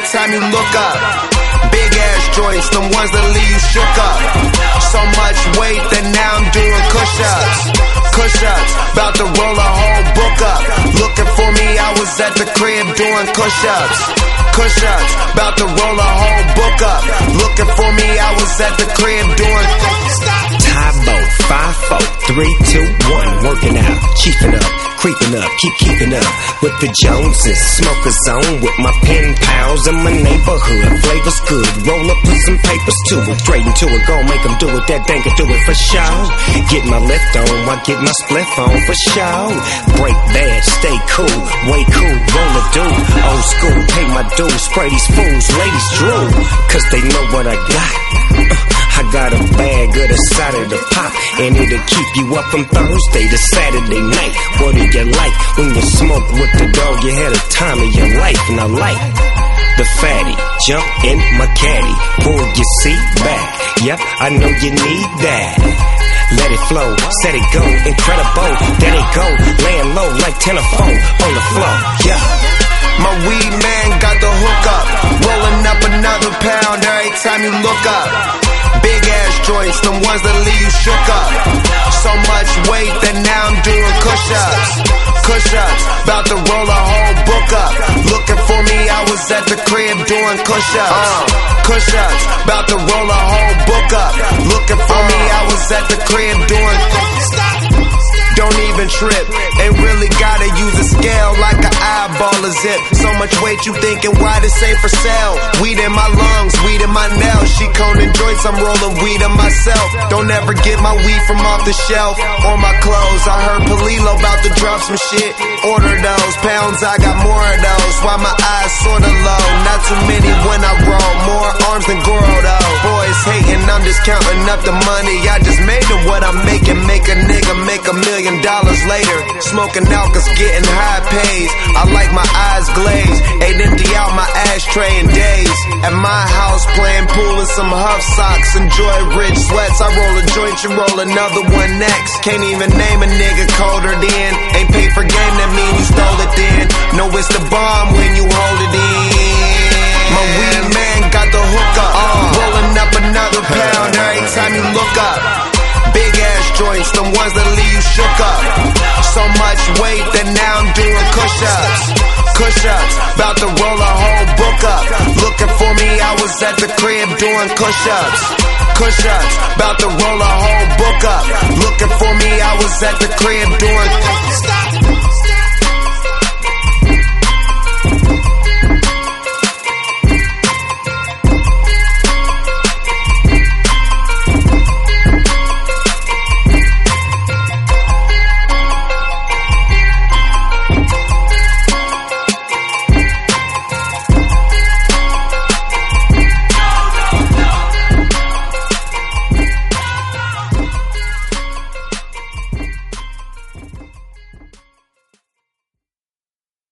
time you look up. Big ass joints, them ones that leave you shook up. So much weight that now I'm doing push-ups. Push-ups, about to roll a whole book up. Looking for me, I was at the crib doing push-ups. Push-ups, about to roll a whole book up. Looking for me, I was at the crib doing Tybo, 5, 4, 3, 2, 1, working out, chiefing up, creeping up, keeping up with the Joneses. Smoke a zone with my pen pals in my neighborhood. Flavor's good, roll up, put some papers to it. Straight into it, gon' make them do it, that thing can do it for sure. Get my lift on, I get my spliff on for sure. Break bad, stay cool, way cool, roll a dude. Old school, pay my dues, spray these fools, ladies drool, cause they know what I got. I got a bag of the side of the pop, and it'll keep you up from Thursday to Saturday night. What do you like when you smoke with the dog? You had a time of your life, and I like the fatty. Jump in my caddy, pull your seat back. Yep, I know you need that. Let it flow, set it go, incredible. There it go, laying low like telephone on the floor. Yeah. My weed man got the hook up, rolling up another pound every time you look up. Big ass joints, them ones that leave you shook up. So much weight that now I'm doing push-ups. Push-ups, about to roll a whole book up. Looking for me, I was at the crib doing push-ups. Push-ups, about to roll a whole book up. Looking for me, I was at the crib doing. Don't even trip, ain't really gotta use a scale like an eyeball or zip. So much weight you thinking why this ain't for sale. Weed in my lungs, weed in my nails. She coning joints, I'm rolling weed on myself. Don't ever get my weed from off the shelf or my clothes. I heard Palilo about to drop some shit. Order those pounds, I got more of those. Why my eyes sorta low, not too many when I roll. More arms than Goro though. Boys hating, I'm just counting up the money. I just made it what I'm making, make a nigga make $1 million later. Smoking out cause getting high pays. I like my eyes glazed, ain't empty out my ashtray in days. At my house playing pool in some Huff socks. Enjoy rich sweats, I roll a joint, you roll another one next. Can't even name a nigga colder than. Ain't paid for game, that mean you stole it then. No, it's the bomb when you hold it in. My weed man got the hook up, rolling up another pound every time you look up. Big ass joints, them ones that leave you shook up. So much weight that now I'm doing push-ups. Push-ups, about to roll a whole book up. Looking for me, I was at the crib doing push-ups. Push-ups, about to roll a whole book up. Looking for me, I was at the crib doing.